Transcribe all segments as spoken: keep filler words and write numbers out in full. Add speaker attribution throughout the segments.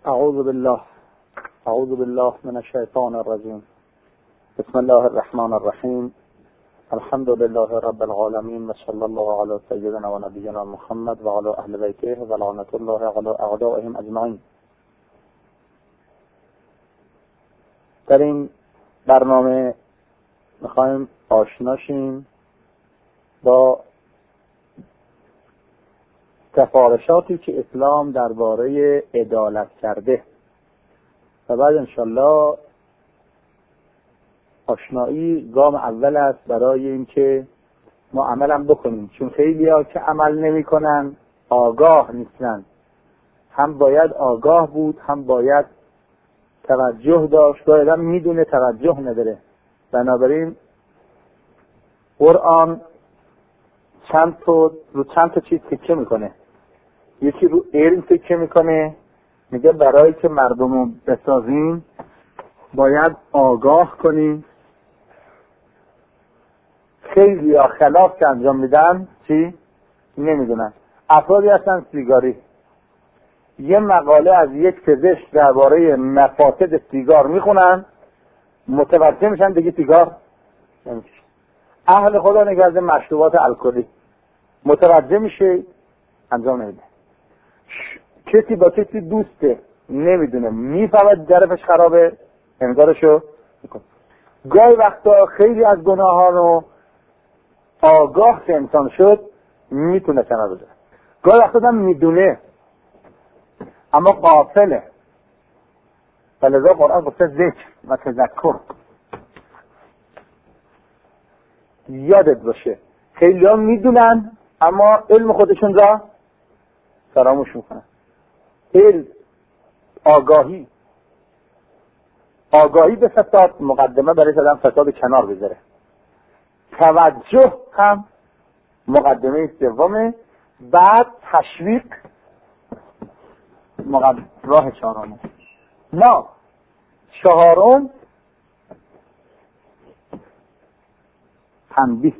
Speaker 1: اعوذ بالله اعوذ بالله من الشیطان الرجیم. بسم الله الرحمن الرحیم. الحمد لله رب العالمین و صلی الله علی سیدنا و نبینا محمد و علی اهل بیته و لعنت الله علی اعدائهم اجمعین. در این برنامه میخوایم آشنا شیم با سفارشاتی که اسلام درباره عدالت کرده و بعد انشالله آشنایی گام اول است برای اینکه ما عملم بکنیم، چون خیلی ها که عمل نمی کنن آگاه نیستن. هم باید آگاه بود، هم باید توجه داشت. باید هم میدونه توجه نداره. بنابراین قرآن چند تا رو چند تا چیز تکیه میکنه. یکی رو علم تکیه میکنه، میگه برای که مردم رو بسازیم باید آگاه کنیم. خیلی ها خلاف که انجام میدن چی؟ نمیدونن. افرادی هستن سیگاری، یه مقاله از یک پزشک درباره مفاسد سیگار میخونن، متوجه میشن دیگه سیگار نمیشه. اهل خدا نگرده مشروبات الکلی، متوجه میشه انجام نمیده. کسی با کسی دوسته، نمیدونه، میفهمد جرفش خرابه، انگارشو میکنه. گاهی وقتا خیلی از گناه ها رو آگاه که انسان شد میتونه کنار بذاره. گاهی وقتا هم میدونه اما غافله. فلذا قرآن گفته ذکر و تذکر، یادت باشه. خیلی ها میدونن اما علم خودشون را فراموش میکنن. علم، آگاهی آگاهی به فساد مقدمه برای زدن فساد کنار بذاره. توجه هم مقدمه سومه، بعد تشویق مقدمه راه چهارمه. ما چهارم تنبیه،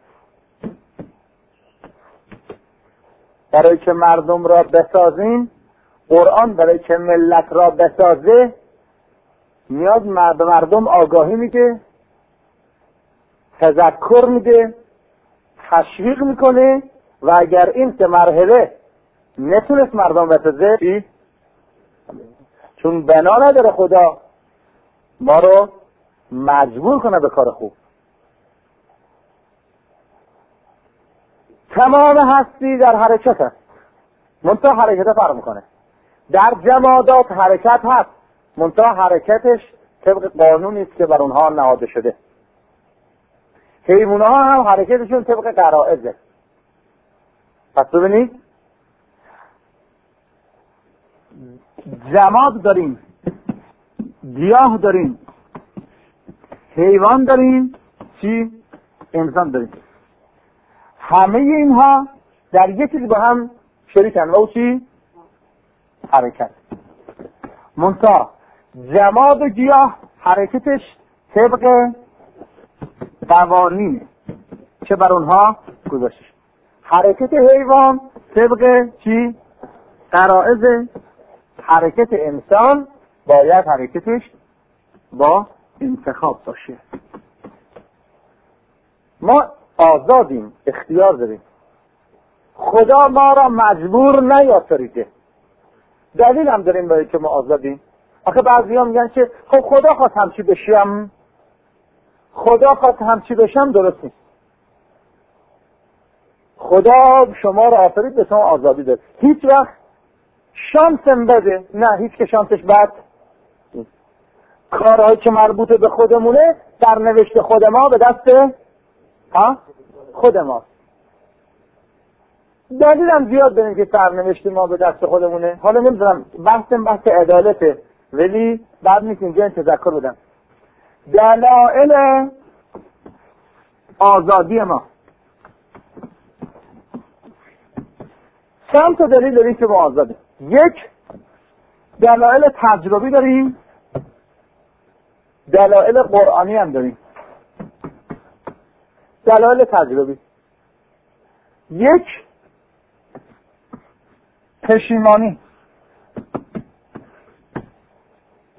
Speaker 1: برای که مردم را بسازیم. قرآن برای که ملت را بسازه میاد مردم آگاهی میده، تذکر میده، تشویق میکنه. و اگر این سه مرحله نتونست مردم بسازه چی؟ چون بنا نداره خدا ما رو مجبور کنه به کار خوب. تمام هستی در حرکت هست، منتها حرکت فرق میکنه. در جمادات حرکت هست، منتها حرکتش طبق قانونی است که بر اونها نهاده شده. حیوانات ها هم حرکتشون طبق غرائزه. پس ببینید جماد داریم، گیاه داریم، حیوان داریم، چی؟ انسان داریم. همه اینها در یک چیز با هم شریکن و او چی؟ حرکت. منتها جماد و گیاه حرکتش طبق قوانینه که بر اونها گذاشته. حرکت حیوان طبق چی؟ غرائز. حرکت انسان باید حرکتش با انتخاب باشه. ما آزادیم، اختیار داریم. خدا ما را مجبور نیافریده. دلیل هم داریم برای که ما آزادیم. آخه بعضی ها میگن که خب خدا خواست همچی بشیم، خدا خواست همچی بشم. درست نیست. خدا شما را آفرید، به شما آزادی داد. هیچ وقت شانسم بده، نه، هیچ که شانسش بد. کارهایی که مربوط به خودمونه در نوشت خود ما به دست ها خود ما. دلیلم زیاد داریم که سرنوشت ما به دست خودمونه. حالا نمیدونم بحثم بحث عدالته، ولی بعد نیست اینجا این تذکر بدم. دلائل آزادی ما چند تا دلیل داریم که ما آزاده. یک، دلائل تجربی داریم، دلائل قرآنی هم داریم. دلائل تجربی، یک، پشیمانی.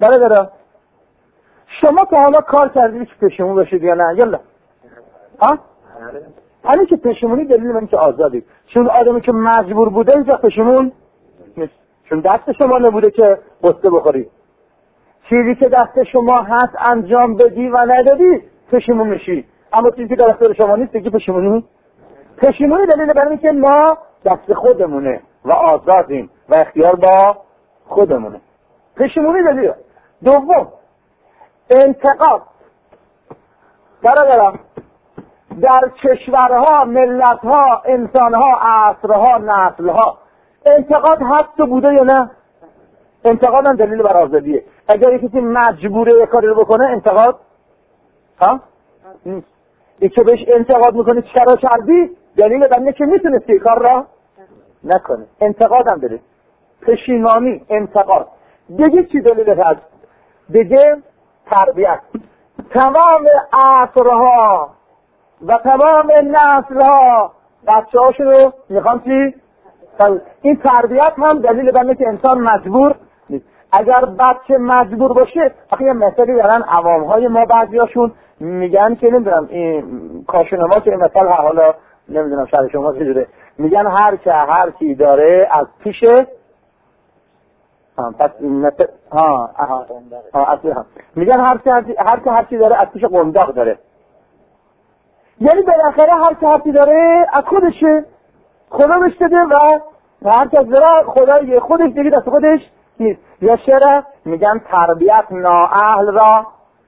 Speaker 1: برادر شما تا حالا کار کردید که پشیمون بشید یا نه؟ یلا ها؟ همین که پشیمونی دلیل من که آزادید. چون آدمی که مجبور بوده اینجا پشیمون نیست، چون دست شما نبوده که قصه بخوری. چیزی که دست شما هست انجام بدی و ندادی پشیمون میشی، اما چیزی که دست شما نیست دیگه پشیمونی. پشیمونی دلیل بر اینه که ما دست خودمونه و آزادیم و اختیار با خودمونه. پشیمونی دلیل. دوم انتقاد. برادرم در کشورها، ملتها، انسانها، عصرها، نسلها انتقاد هست و بوده یا نه؟ انتقاد هم دلیل بر آزادیه. اگر کسی مجبوره یک کاری رو بکنه انتقاد ها؟ نیست. ای که بهش انتقاد میکنه چرا کردی؟ دلیل بر اینه که میتونستی کار را نکنه. انتقاد هم داره. پشیمانی، انتقاد. دیگه چی دلیل هست؟ دیگه تربیت. تمام عصرها و تمام نسلها بچه هاشون رو میخوام چی؟ این تربیت هم دلیل بر اینه که انسان مجبور نیست. اگر بچه مجبور باشه، آخه یه مثالی دارن عوامهای ما بعضیاشون میگن که نمیدونم این کاشون ما که مثال حالا نمیدونم شهر شما چجوره، میگن هر که هر کی داره از پیشه ها پس مثل ها ها ها اصلی هم میگن هر که هر که هر کی داره از پیش قنداق داره. یعنی بالاخره هر که هر کی داره از خودشه، خدا بهش داده و هر کس داره خدای خودش دیگه دست خودش نیست. یا چرا میگن تربیت نااهل را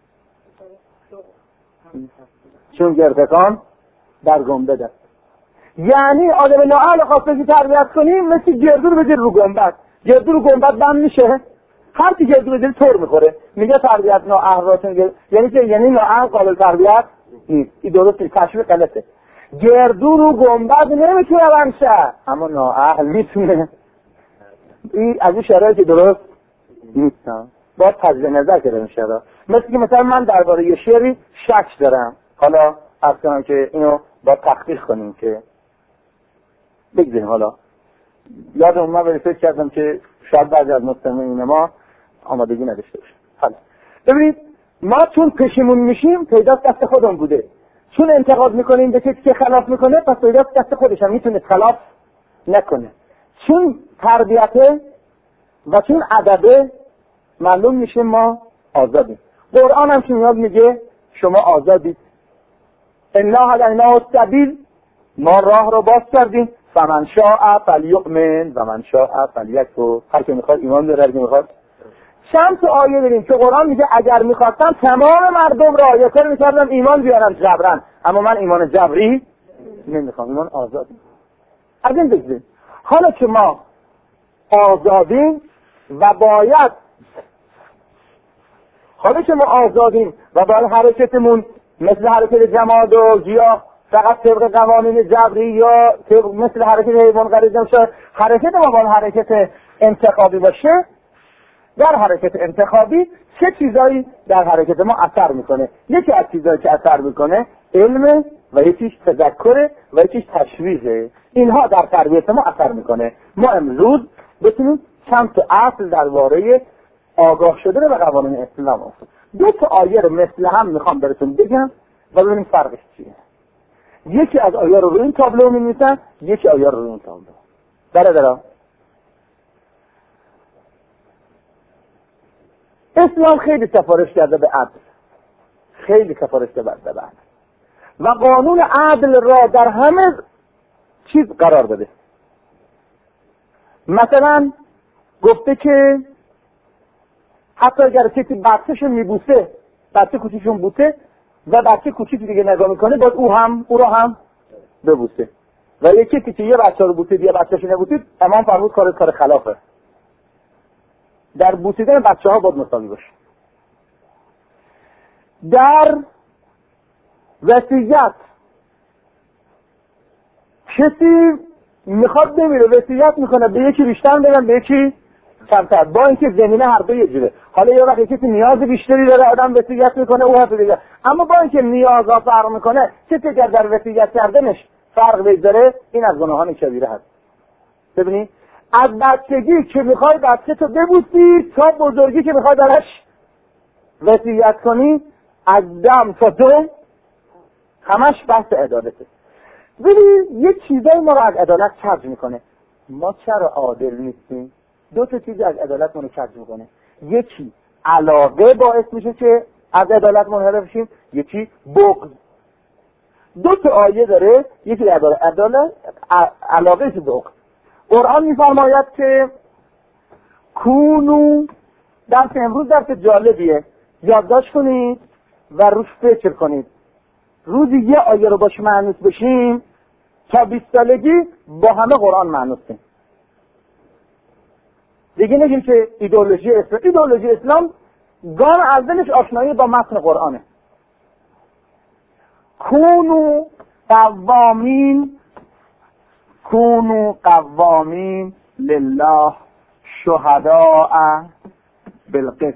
Speaker 1: چون گردکان در گنبد است. یعنی آدم نااهل خواسته تربیت کنیم مثل گردو رو بذاری رو گنبد، گردو رو گنبد بند میشه، هر کی گردو بذاری طور میخوره. میگه تربیت نااهل را چون گردو، یعنی که یعنی نااهل قابل تربیت نیست. این درست نیست، تشبیه غلطه. گردو رو گنبد نمیتونه بنشه اما نااهل میتونه. این از این شرایطی درست نیستم، باید تجزیه نظر کرده این شرایط. مثل که مثلا من درباره یه شعری شک دارم، حالا عرض کنم که اینو باید تحقیق کنیم که بگذاریم. حالا یادم من به فکر کردم که شاید بعضی از مستمعین ما آمادگی نداشته باشه. حالا ببینید ما چون پشیمون میشیم پیداست دست خودمون بوده، چون انتقاد میکنیم به کسی که خلاف میکنه پس پیداست دست خودش هم میتونه خلاف نکنه. چون تربیته و چون ادبه معلوم میشه ما آزادیم. قرآن هم که میاد میگه شما آزادید. انا هدینا السبیل، ما راه رو باز کردیم. فمن شاء فلیؤمن و من شاء فلیکفر، هر که میخواد ایمان بیاره، هر که میخواد. چند تا آیه داریم که قرآن میگه اگر میخواستم تمام مردم را یا کار میکردم ایمان بیارن جبران، اما من ایمان جبری نمیخوام، ایمان آزادی. از این بگذاریم حالا که ما آزادیم و باید حالا که ما آزادیم و باید حرکتمون مثل حرکت جماد و گیاه فقط طبق قوانین جبری یا طبق مثل حرکت حیوان غریزی باشه، حرکت ما باید حرکت انتخابی باشه. در حرکت انتخابی چه چیزایی در حرکت ما اثر میکنه؟ یکی از چیزایی که اثر میکنه علم و یکیش تذکر و یکیش تشویقه. اینها در تربیت ما اثر میکنه. ما امروز بتونیم چند تا اصل درباره آگاه شدن به قوانین اسلام هست. دو تا آیه رو مثل هم میخوام براتون بگم و ببینیم فرقش چیه. یکی از آیه رو روی این تابلو می‌نویسن، یکی آیه رو روی این تابلو. برادران اسلام خیلی سفارش کرده به عدل، خیلی سفارش کرده به عدل و قانون عدل را در همه چیز قرار داده. مثلا گفته که حتی اگر کسی بچه‌شو میبوسه، بچه کوچیکشون بوسه و بچه کوچیک دیگه نگاه میکنه، باید او هم او را هم ببوسه. و یکی کسی که یه بچه رو بوسید یه بچه‌شو نبوسید، امام فرمود کار کار خلافه. در بوسیدن بچه ها باید مساوی باشه. در وصیت کسی میخواد بمیره وصیت میکنه به یکی بیشتر بدن به یکی کمتر، با اینکه زمینه هر دو یه جوره. حالا یه وقت کسی نیاز بیشتری داره آدم وصیت میکنه او حرف دیگه، اما با اینکه نیازها فرق میکنه کسی که در وصیت کردنش فرق بگذاره این از گناهان کبیره هست. ببینید از بچگی که میخوای بچه تو ببوسی تا بزرگی که میخوای درش وصیت کنی از دم تا دم همش بحث عدالته. ولی یه چیزایی ما رو از عدالت کج میکنه. ما چرا عادل نیستیم؟ دو تا چیز از عدالت ما رو کج میکنه. یکی علاقه باعث میشه که از عدالت منحرف شیم، یکی بغض. دو تا آیه داره، یکی عدالت عدالت علاقه، یکی بغض. قرآن میفرماید که کونو، درس امروز درس جالبیه، یادداشت کنید و روش فکر کنید. روزی یه آیه رو باش معنوس بشیم تا بیست سالگی با همه قرآن معنوسیم. دیگه نگیم که ایدئولوژی اسلام، ایدئولوژی اسلام گام اولش آشنایی با متن قرآنه. کونو قوامین کونو قوامین لله شهداء بالقسط.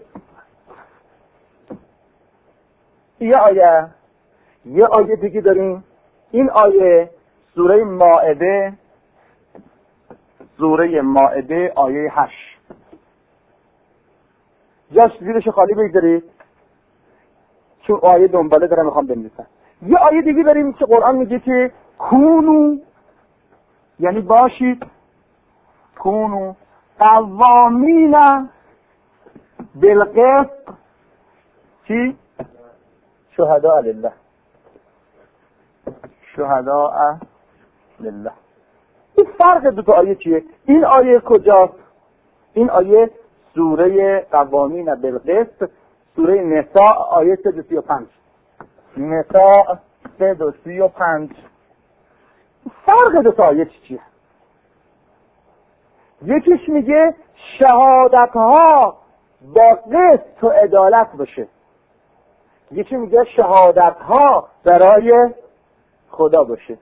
Speaker 1: یه آیه یه آیه دیگه داریم. این آیه سوره مائده سوره مائده آیه هشت. جاش زیرش خالی بگذارید چون آیه دنباله دارم میخوام بنویسم. یه آیه دیگه داریم که قرآن میگه که کونو، یعنی باشید، کونو قوامین بالقسط چی؟ شهداء لله شهداء لله. این فرق دو تا آیه چیه؟ این آیه کجاست؟ این آیه سوره قوامین بالقسط، سوره نساء آیه سه و سی و پنج. نساء سه و سی و پنج. فرق دو تا آیه چیه؟ یکیش میگه شهادت ها با قسط و عدالت باشه، یکی میگه شهادت ها برای خدا باشه.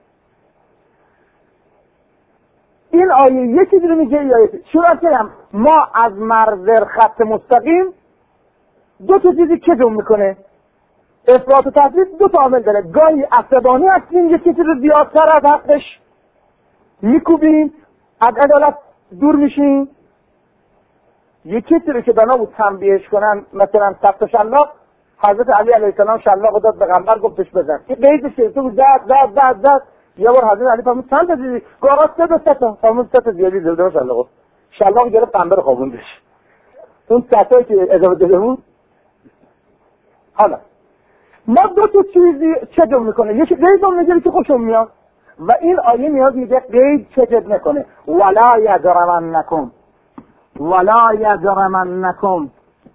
Speaker 1: این آیه یکی دیگه میگه آیه چرا کنم ما از مرز خط مستقیم دو تا چیزی که دوم میکنه، افراط و تفریط دو تا عامل داره. گاهی عصبانی هستیم، یکی چیز رو زیادتر از حقش میکوبیم، از عدالت دور میشیم. یکی چیزی که بنا بود تنبیهش کنن، مثلا سخت شلاق، حضرت علی علیه السلام شلاق داد به پیغمبر گفتش بزن، این قیدش که تو زد زد زد زد. یه بار حضرت علی فرمود چند تا دیدی؟ گفت سه تا سه تا. فرمود سه تا زیادی زده شلاق. شلاق گرفت پیغمبر خوابوندش. اون سه تایی که اضافه داده بود. حالا ما دو تا چیزی چه جمع میکنه، یکی قید رو میگه که خوشم میاد و این آیه میاد میگه قید چجد نکنه. ولا یجرمنکم ولا یجرمنکم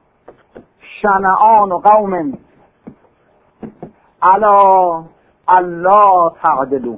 Speaker 1: شنآن قوم علی الله تعدلوا.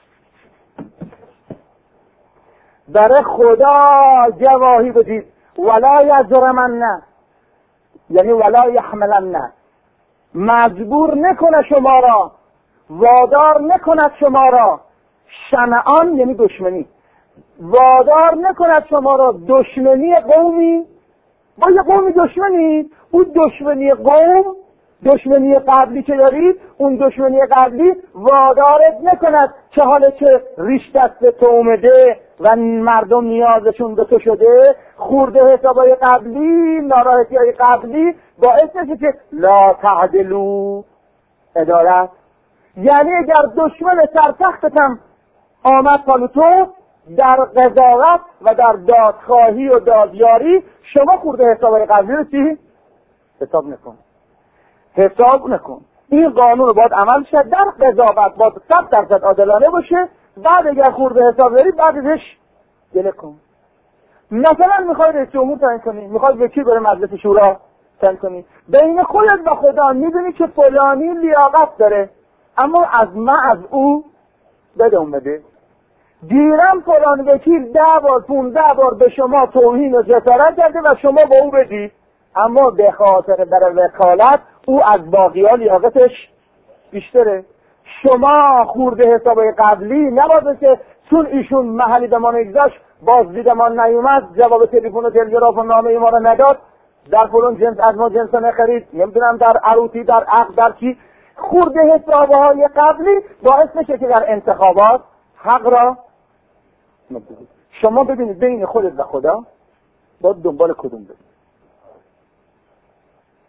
Speaker 1: در خدا گواهی بدید. ولا یجرمن یعنی ولا یحملن، مجبور نکنه شما را، وادار نکند شما را، شنعان یعنی دشمنی، وادار نکند شما را دشمنی قومی با یه قومی دشمنی. اون دشمنی قوم، دشمنی قبلی که دارید، اون دشمنی قبلی وادارت نکند که حالا که ریش دست تو اومده و مردم نیازشون به تو شده، خورده حسابای قبلی، ناراحتی های قبلی باعث نشه که لا تعدلو عدالت. یعنی اگر دشمن سرسختت هم آمد پالو تو در قضاوت و در دادخواهی و دادیاری، شما خورده حسابای قبلی رو چی؟ حساب نکن حساب نکن. این قانون رو باید عمل شد، در قضاوت باید صد درصد عادلانه باشه. بعد اگر خورده حساب داری بعدش گله کن. مثلا میخوای رئیس جمهور تعیین کنی، میخوای وکیل بره مجلس شورا تعیین کنی، بین خودت و خدا میدونی که فلانی لیاقت داره، اما از من از او بده اون بده. دیرم فلان وکیل ده بار پونزده بار به شما توهین و جسارت کرده و شما با او بدی، اما به خاطر برای وکالت او از باقی‌ها لیاقتش بیشتره. شما خورده حسابای قبلی نباید که چون ایشون محلی به ما نگذاشت بازدید ما نیومد، جواب تلفن و تلگراف و نامه ما رو نداد، در فلان جنس از ما جنس نخرید، نمیدونم در عروتی در عقد در چی، خورده حسابهای قبلی باعث میشه که در انتخابات حق را نبودید. شما ببینید بین خودت و خدا باید دنبال کدوم برید.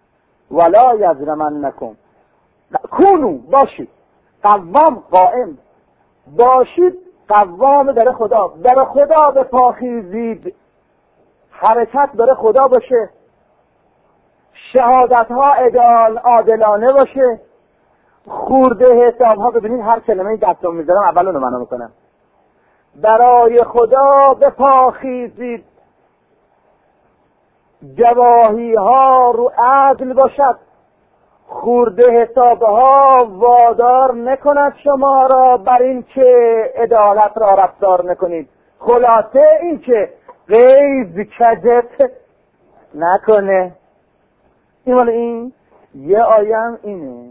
Speaker 1: ولا یجرمنکم کونو باشید قوام قائم باشید قوام در خدا در خدا به پاخیزید حرکت داره خدا باشه شهادت ها عدال عادلانه باشه خورده حساب ها ببینید هر کلمه دستم میذارم اول اونو معنا میکنم برای خدا به پاخیزید گواهی ها رو عدل باشد خورده حساب ها وادار نکند شما را بر این که عدالت را رفتار نکنید خلاصه این که غیظ کجت نکنه این مال این یه آیم اینه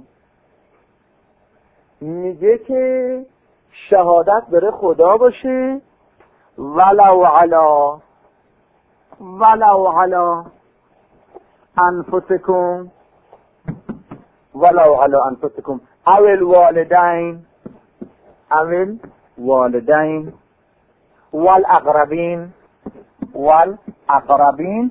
Speaker 1: میگه که شهادت بره خدا باشه ولو علا ولو علا انفسکم ولو علا انفسکم او الوالدین او الوالدین والاقربین والاقربین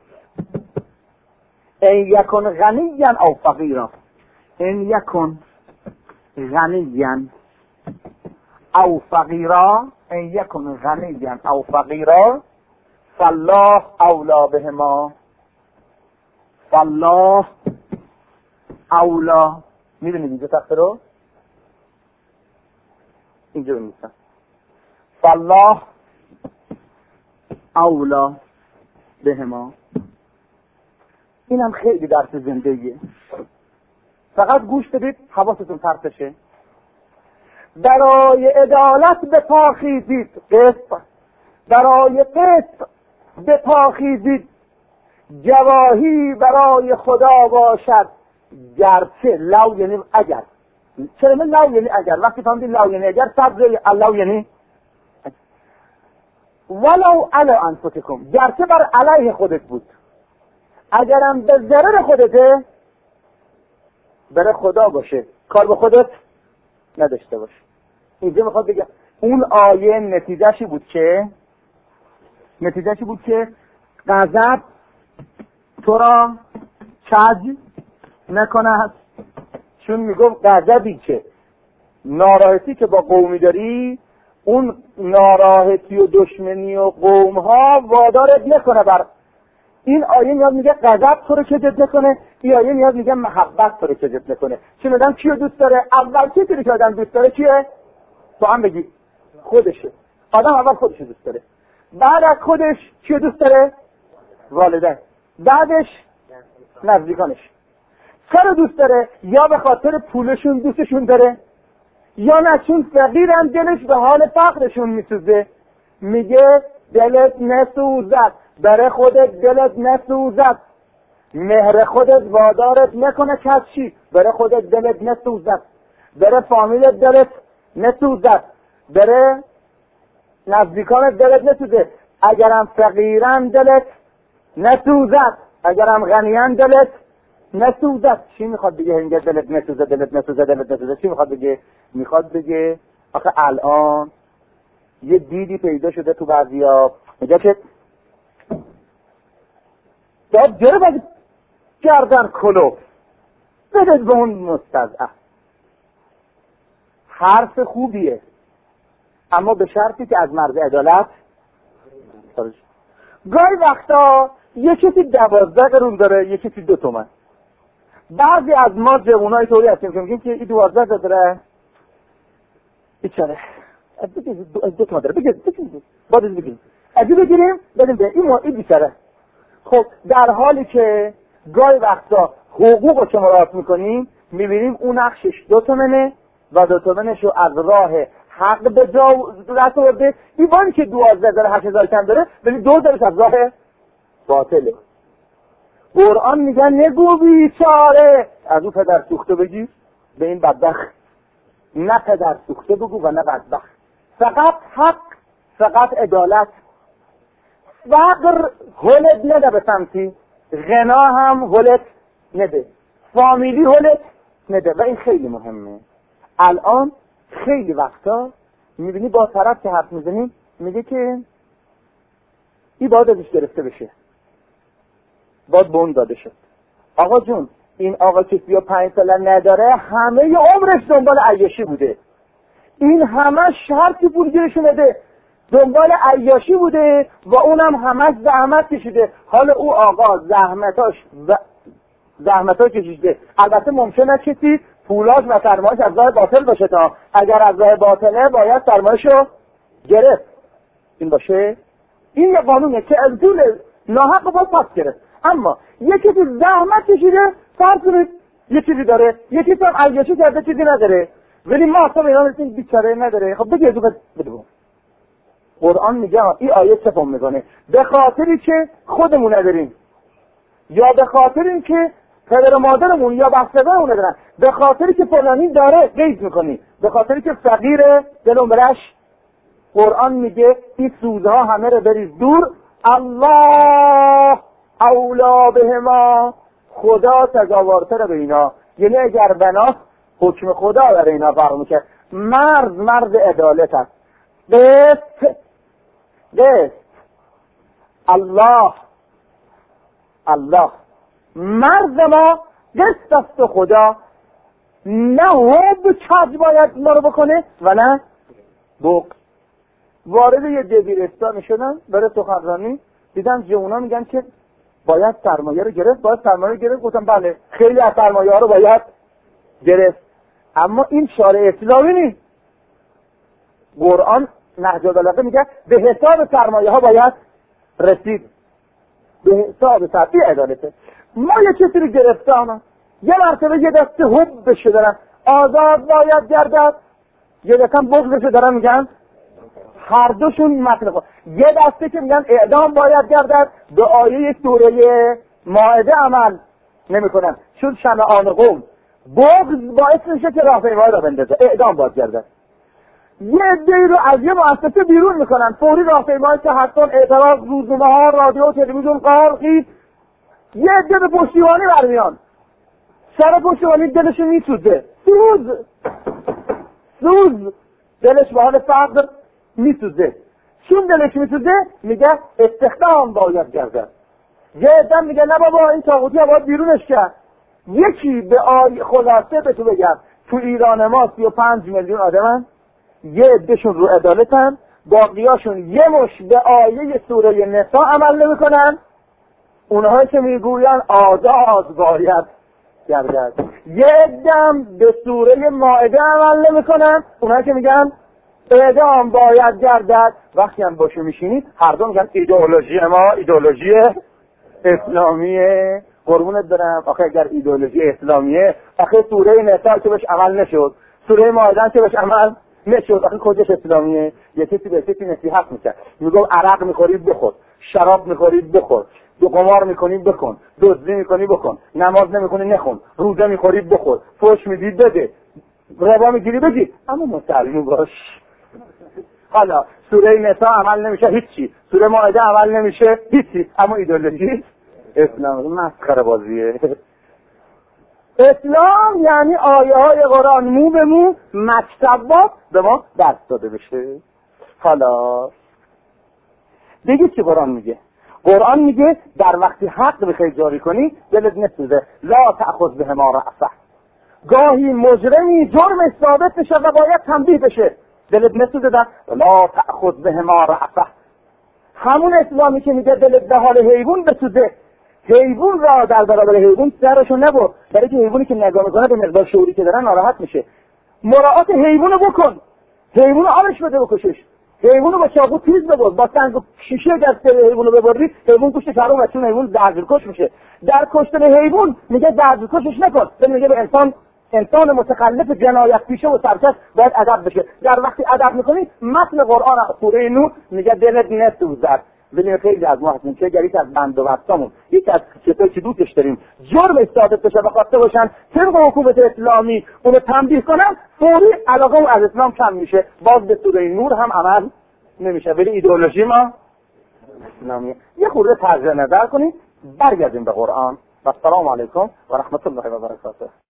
Speaker 1: ان یکن غنیا او فقیرا ان یکن غنیا او فقیرا ان یکن غنیا او فقیرا فالله اولا بهما فالله اولا میدونید اینجا تخته رو اینجا رو میستم فالله اولا بهما اینم خیلی درس زندگیه فقط گوش بدید حواستون پرت بشه برای عدالت به پا خیزید قسط برای قسط به پا خیزید گواهی برای خدا باشد گرچه لو یعنی اگر چرا من لو یعنی اگر وقتی فهمیدید لو یعنی اگر صبر لو یعنی ولو علی انفسکم گرچه بر علیه خودت بود اگرم به ضرر خودته بره خدا باشه کار به خودت نداشته باشه اینجا میخواد بگم اون آیه نتیجهشی بود که نتیجهشی بود که غضب تو را کج نکند چون میگفت غضبی که ناراحتی که با قومی داری اون ناراحتی و دشمنی و قوم ها وادارت نکنه بر این آیه میاد میگه غضب تو رو کجت نکنه این آیه میاد میگه محبت تو رو کجت نکنه چون آدم کیو دوست داره اول چیزی که آدم دوست داره کیه تو هم بگی خودشه آدم اول خودش دوست داره بعد از خودش کیو دوست داره والدین بعدش نزدیکانش چرا دوست داره یا به خاطر پولشون دوستشون داره یا نه چون فقیرن دلش به حال فقرشون میسوزه میگه دلت نسوزد برای خودت دلت نسوزد مهر خودت وادارت نکنه کس چی برای خودت دلت نسوزد برای فامیلت دلت نسوزد برای نزدیکانت دلت نسوزه اگرم فقیرن دلت نسوزد اگرم غنیان دلت نسوزد چی میخواد بگه اینجا دلت نسوزه دلت نسوزه دلت نسوزه چی میخواد بگه میخواد بگه آخه الان یه دیدی پیدا شده تو بعضیا میگه که داد جره باید گردن کلو بدید به اون مستضعف حرف خوبیه اما به شرطی که از مرز عدالت گاهی وقتا یه کسی دوازده قرون داره یه کسی دو تومن بعضی از ما جوانای طوری هستیم که میگیم که این دوازده داره بیچاره از دو, دو, دو تومن داره بگید بگید باید بگید ازی بگیریم بدیم به این, این بیچاره خب در حالی که گاهی وقتا حقوق رو که مراعات میکنیم میبینیم اون نقشش دو تومنه و دو تومنش رو از راه حق به جا رسط ورده این بانی که دوازده داره هشت هزار کم داره ولی دو دارش از راه باطله قرآن میگن نگو بیچاره از اون پدر سوخته بگی به این بدبخت نه پدر سوخته بگو و نه بدبخت فقط حق فقط عدالت فقر هلت نده به سمتی غنا هم هلت نده فامیلی هلت نده و این خیلی مهمه الان خیلی وقتا میبینی با طرف که حرف میزنی میگه که این باید ازش گرفته بشه باید بون داده شد آقا جون این آقا که سی و پنج ساله نداره همه ی عمرش دنبال عیاشی بوده، این همه شرطی پولگیرشون بده دنبال عیاشی بوده و اونم همش زحمت کشیده. حالا او آقا زحمتاش و زحمتاش کشیده، البته ممکنه کسی پولاش و سرمایش از راه باطل باشه، تا اگر از راه باطله باید سرمایشو گرفت این باشه. این یه قانونه که از طول ناحق باید پس گرفت. اما یکی که زحمت کشیده فرض کنید یه چیزی داره، یکی که هم عیاشی کرده چیزی نداره، ولی ما اصلا اینا مثل بیچاره نداره، خب بگی ازو بده. قرآن میگه این آیه چه فهم میکنه؟ به خاطری که خودمون نداریم، یا به خاطری که پدر و مادرمون یا بستگانمون ندارن، به خاطری که فلانی داره قید میکنی، به خاطری که فقیره دلم برش. قرآن میگه این سودها همه رو بریز دور، الله اولا بهما، خدا سزاوارتر به اینا. یعنی اگر بناس حکم خدا در اینا فرق میکرد. مرد مرد عدالت است، قسط قسط الله الله مرد ما قسط است و خدا نه حب کج باید ما رو بکنه و نه بغض. وارد یه دبیرستان شدن برای سخنرانی، دیدن جوونا میگن که باید سرمایه رو گرفت، باید سرمایه رو گرفت. گفتم بله خیلی از سرمایه ها رو باید گرفت، اما این شارع اسلامی نیست. قرآن نهج البلاغه میگه به حساب سرمایه ها باید رسید، به حساب سرمایه عدالته. ما یه کسی رو گرفتم، یه مرتبه یه دسته حبش دارن آزاد باید گردد، یه دسته بغضش دارن میگن هر دوشون مطلب. یه دسته که میگن اعدام باید گردد، به آیه سوره مائده عمل نمیکنن، چون شمعان قوم. بغض باعث میشه که راهپیمایی را بندازه، اعدام باید گردد. یه عده‌ای رو از یه مؤسسه بیرون میکنن، فوری راهپیمایی که حتما اعتراض، روزنامه ها، رادیو، تلویزیون، قارقی. یه عده به پشتیبانی برمیان، سر پشتیبانی دلشون میسوزه، سوز سوز دلش به حال فقر میسوزه. چون دلش میسوزه میگه استخدام باید گردد. یه عده میگه نه بابا این طاغوتی ها باید بیرونش کرد. یکی به آی خلاصه به تو بگم، تو ایران ما سی و پنج میلیون آدمن، یه عدهشون رو عدالتن، باقیاشون یه مش به آیه سوره نساء عمل نمیکنن، اونهایی که میگوین آزاد باید گردد. یه عده‌ام به سوره مائده عمل نمیکنن، اونهایی که میگن اعدام باید گردد. وقتی هم باشه میشینید هر دو میگن ایدئولوژی ما ایدئولوژی اسلامیه. قربونت برم، آخه اگر ایدئولوژی اسلامیه، آخه سوره نساء که بهش عمل نشد، سوره مائده که بهش عمل نشد، آخه کجاش اسلامیه؟ یه کسی به کسی نصیحت میکرد، میگه عرق میخورید بخور، شراب میخورید بخور، دو قمار میکنی بکن، دزدی میکنی بکن، نماز نمیکنی نخون، روزه میخورید بخور، فحش میدید بده، ربا میگیری بگیر، اما مسلمون باش. حالا سوره نساء عمل نمیشه هیچی، سوره مائده عمل نمیشه هیچی، اما ایدئولوژی اسلام مسخره بازیه. اسلام یعنی آیه های قرآن مو به مو مکتبات به ما دست داده بشه. حالا دیگه چی قرآن میگه؟ قرآن میگه در وقتی حق بخوای جاری کنی دلت نسوزه، لا تأخذ بهما رأفه. گاهی مجرمی جرم ثابت بشه و باید تنبیه بشه، دلت نسوزه، در لا تأخذ بهما رأفه. همون اسلامی که میگه دلت به حال حیوان بسوزه، حیوان را در برابر حیوان سرشو نبر، برای که حیوانی که نگاه میکنه به مقدار شعوری که دارن ناراحت میشه. مراعات حیوانو بکن، حیوانو آبش بده بکشش، حیوانو با چاقو تیز ببر، با سنگ و شیشه اگر سر حیوانو ببری حیوان گوشت فرو و چون حیوان دردکش میشه. در کشتن حیوان میگه دردکشش نکن، ولی میگه به انسان انسان متخلف جنایت پیشه و سرکش باید ادب بشه. در وقتی ادب میکنی متن قرآن سوره نور میگه دلت نسوزد. ولی خیلی از ما هستیم که اگر یک از بند و بستامون یک از چطور که دوستش داریم جرم ثابت بشه و خواسته باشن طبق حکومت اسلامی اونو تنبیه کنن، فوری علاقه اون از اسلام کم میشه، باز به سوره نور هم عمل نمیشه. ولی ایدئولوژی ما اسلامیه. یه خورده ترجمه نظر کنید، برگردیم به قرآن. و السلام علیکم و رحمت الله و برکاته.